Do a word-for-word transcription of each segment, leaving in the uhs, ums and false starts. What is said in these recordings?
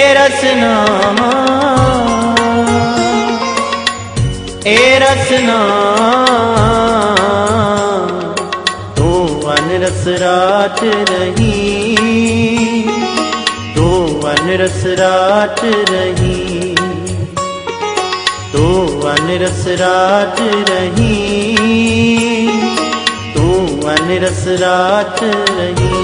रसनामा ए रसना तू अनरस रात रही, तू अनरस रात रही, तू अनरस रात रही, तू अनरस रात रही।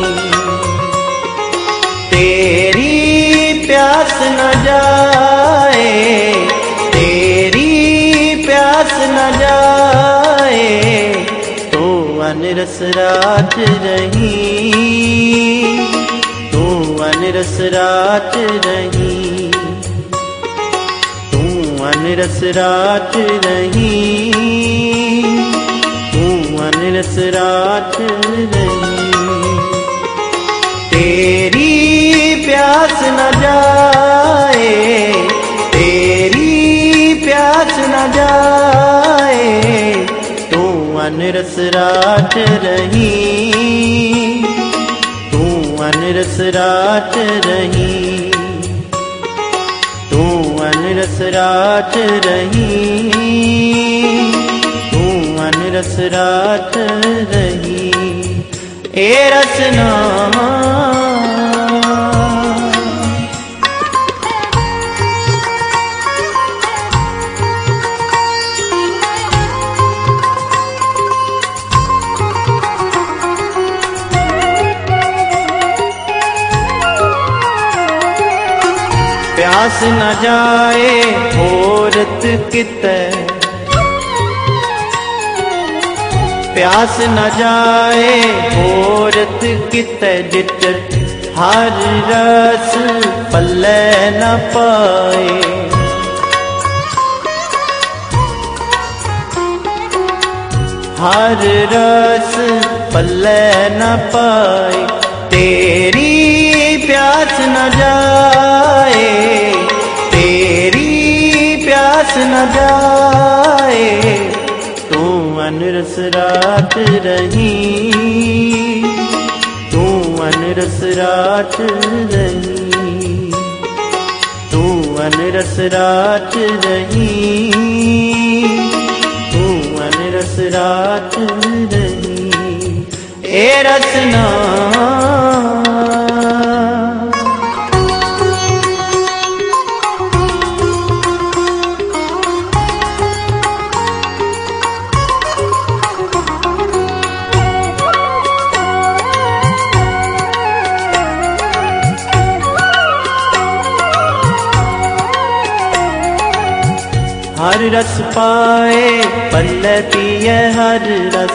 तेरी प्यास न जाए, तेरी प्यास न जाए, तू अनरस रात रही, तू अनरस रात रही, तू अनरस रात रही, तू अनरस रात रही। तेरी प्यास न जाए, तेरी प्यास न जाए, तू अनरस रात रही, तू अनरस रात रही, तू अनरस रात रही, तू अनरस रात रही। ए रसनामा प्यास न जाए औरत किते, प्यास न जाए औरत किते, जित हर रस पल्ले न पाए। हर रस पल्ले न पाए, तेरी प्यास न जाए, तेरी प्यास न जाए, तू अनरस रात रही, तू अनरस रात रही, तू अनरस रात रही, तू अनरस रात रही। ए रसना हर रस पाए पल्ले पिए हर रस,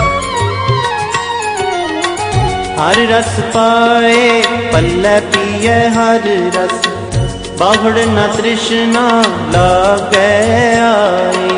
हर रस पाए पल्ले पिए हर रस, बाहुड़ न तृष्णा लागे आए।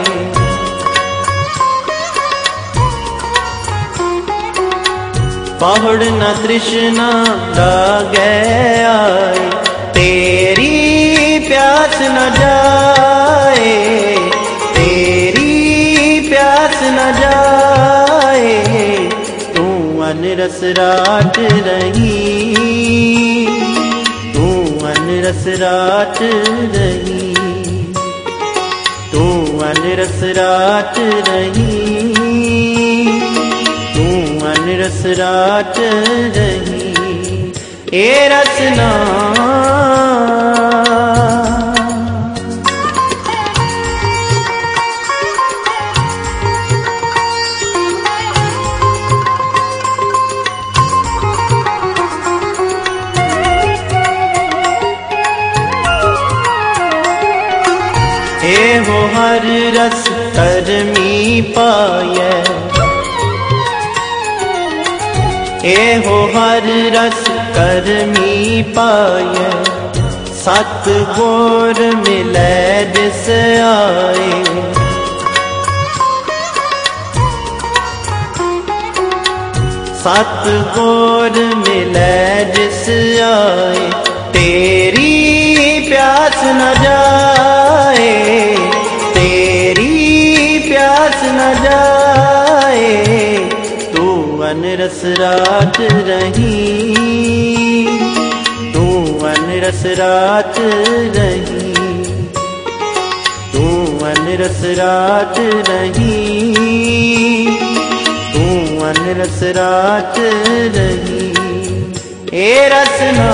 बाहुड़ न तृष्णा लागे आए, तेरी प्यास न जाए, तेरी प्यास न जाए, तू अनरस रात रही, तू अनरस रात रही, तू अनरस रात रही, तू अनरस रात रही। ए रसना ए हो हर रस करमी पाए, ए हो हर रस करमी पाए, सत गोर मिले जिस आए। सत गोर मिले जिस आए, तेरी प्यास न जाए, तेरी प्यास न जाए, तू अनरस रात रही, तू अनरस अनरस रात रही, तू अनरस रात रही, तू अनरस रात रही। ए रसना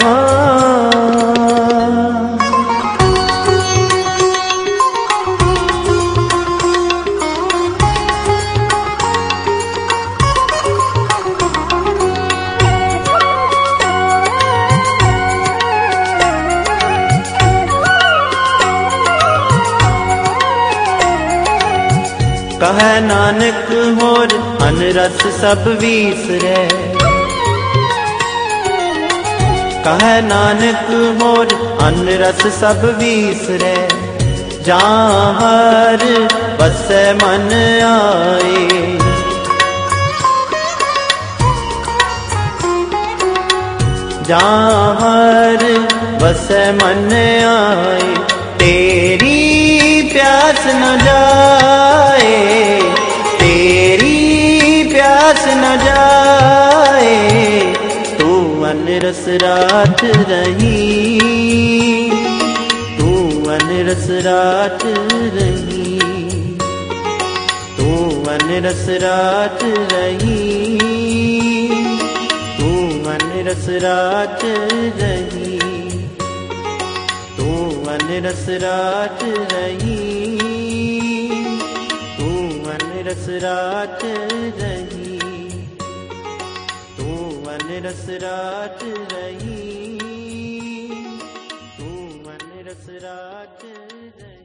कह नानक होर अनरस सब विसरै, कह नानक होर अनरस सब विसरै। जहाँ बसै मन आए, जहाँ बसै मन आए। तेरी प्यास न जाए, तेरी प्यास न जाए, तू अनरस रात रही, तू अनरस रात रही, तू अनरस रात रही, तू अनरस रात रही, तू अनरस रात रही, तू अनरस रात रही, तू अनरस रात रही, तू अनरस रात रही।